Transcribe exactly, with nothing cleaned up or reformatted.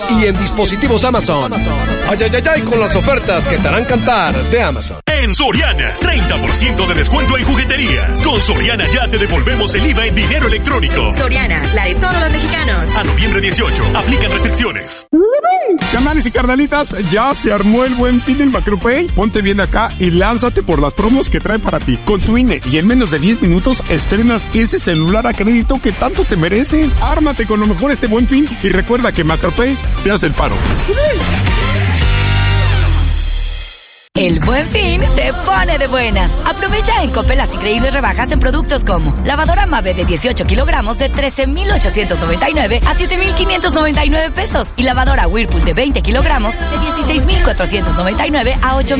y en dispositivos Amazon. Ay, ay, ay, ay, con las ofertas que te harán cantar de Amazon. En Soriana, treinta por ciento de descuento en juguetería. Con Soriana ya te devolvemos el I V A en dinero electrónico. Soriana, la de todos los mexicanos. A noviembre dieciocho, aplican restricciones. Carnales y carnalitas, ya se armó el Buen Fin en Macropay. Ponte bien acá y lánzate por las promos que trae para ti. Con tu I N E y en menos de diez minutos estrenas ese celular a crédito que tanto te mereces. Ármate con lo mejor este Buen Fin y recuerda que Macropay te hace el paro. El Buen Fin te pone de buenas. Aprovecha en Coppel las increíbles rebajas en productos como lavadora Mave de dieciocho kilogramos de trece mil ochocientos noventa y nueve a siete mil quinientos noventa y nueve pesos y lavadora Whirlpool de veinte kilogramos de dieciséis mil cuatrocientos noventa y nueve a ocho